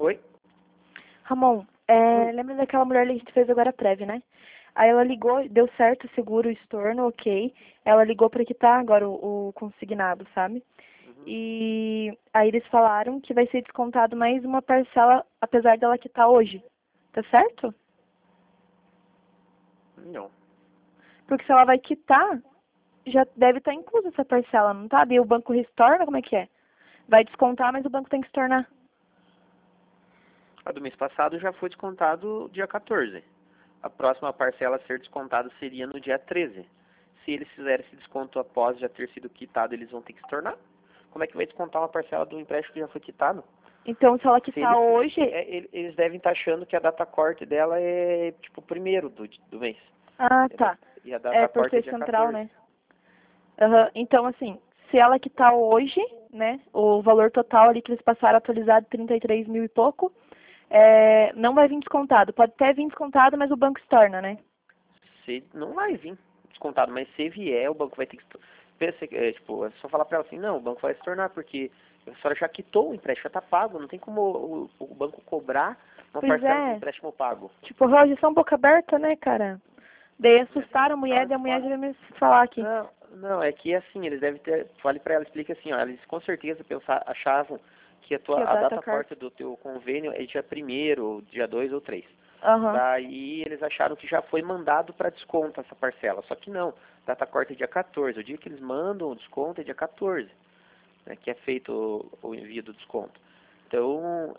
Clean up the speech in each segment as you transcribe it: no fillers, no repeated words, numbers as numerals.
Oi? Ramon, lembra daquela mulher ali que a gente fez agora a prévia, né? Aí ela ligou, deu certo o seguro, o estorno, ok. Ela ligou pra quitar agora o consignado, sabe? E aí eles falaram que vai ser descontado mais uma parcela, apesar dela quitar hoje. Tá certo? Não. Porque se ela vai quitar, já deve estar inclusa essa parcela, não tá? Daí o banco restorna, como é que é? Vai descontar, mas o banco tem que estornar. A do mês passado já foi descontado dia 14. A próxima parcela a ser descontada seria no dia 13. Se eles fizerem esse desconto após já ter sido quitado, eles vão ter que se tornar. Como é que vai descontar uma parcela do empréstimo que já foi quitado? Então, se ela Se quitar hoje... eles devem estar achando que a data corte dela é tipo o primeiro do mês. Ah, tá. E a data Por corte é ser dia central, 14. né? Aham. Então, assim, se ela quitar hoje, né, o valor total ali que eles passaram atualizado, 33 mil e pouco, não vai vir descontado. Pode até vir descontado, mas o banco estorna, né? Se não vai vir descontado, mas se vier, o banco vai ter que... Pensa, tipo, é só falar pra ela assim, não, o banco vai se tornar, porque a senhora já quitou o empréstimo, já tá pago, não tem como o banco cobrar uma Pois parcela do é. empréstimo pago. Tipo, Roger, são boca aberta, né, cara? Daí assustaram a mulher, daí a mulher já veio me falar aqui. Não, não, é que assim, eles devem ter, fale pra ela, explica assim, ó, eles com certeza achavam que Que a data data corte. corte do teu convênio é dia 1º, ou dia 2 ou 3. Aham. Daí eles acharam que já foi mandado para desconto essa parcela. Só que não, data corte é dia 14. O dia que eles mandam o desconto é dia 14, né, que é feito o envio do desconto. Então,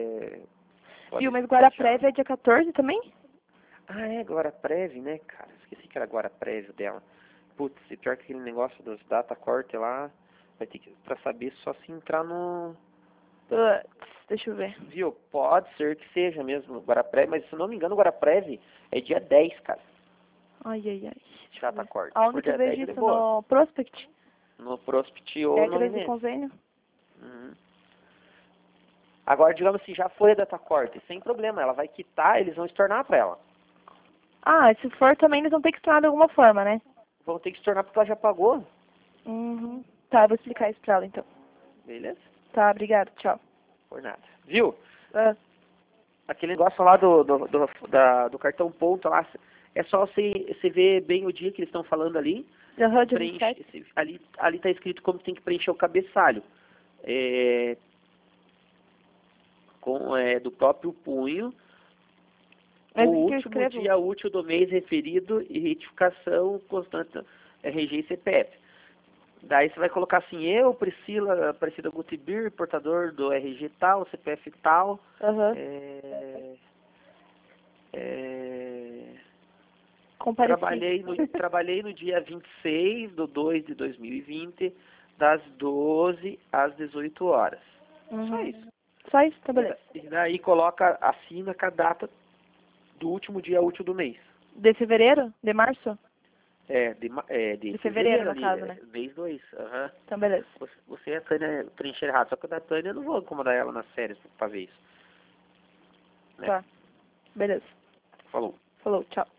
Viu, mas pode já... Guaraprévia é dia 14 também? Ah, é, agora prévio, né, cara? Esqueci que era agora prévio dela. Putz, e pior que aquele negócio dos data corte lá, vai ter que, pra saber, só se entrar no... Deixa eu ver. Viu? Pode ser que seja mesmo Guaraprévia, mas se eu não me engano, Guaraprévia é dia 10, cara. Ai, ai, ai. Deixa eu Data ver. corte. Aonde Por que eu dia vejo 10 é de isso? boa. No Prospect? No Prospect ou no Regras de INES. convênio? Uhum. Agora, digamos assim, já foi a data corte, sem problema, ela vai quitar, eles vão estornar para ela. Ah, se for também eles vão ter que estornar de alguma forma, né? Vão ter que estornar porque ela já pagou. Uhum. Tá, eu vou explicar isso pra ela então. Beleza? Tá, obrigado, tchau. Por nada. Viu? Ah, Aquele negócio lá do cartão ponto lá, é só você ver bem o dia que eles estão falando ali. aham, dia Preenche, 27. ali tá escrito como tem que preencher o cabeçalho. Do próprio punho. O Mas o que que eu último escrevo? dia útil do mês referido e retificação constante RG e CPF. Daí você vai colocar assim, eu, Priscila Aparecida Gutibir, portador do RG tal, CPF tal, Aham. Compareci. trabalhei no dia 26/2/2020, das 12 às 18 horas. Só Uhum. isso. Só isso? Tá, beleza. E daí coloca, assina com a data do último dia útil do mês. De fevereiro? De março? De fevereiro, fevereiro no ali, caso, né? mês 2. Aham. Então, beleza. Você e a Tânia preencheram errado, só que a da Tânia eu não vou incomodar ela nas férias pra ver isso. Né? Tá. Beleza. Falou. Falou, tchau.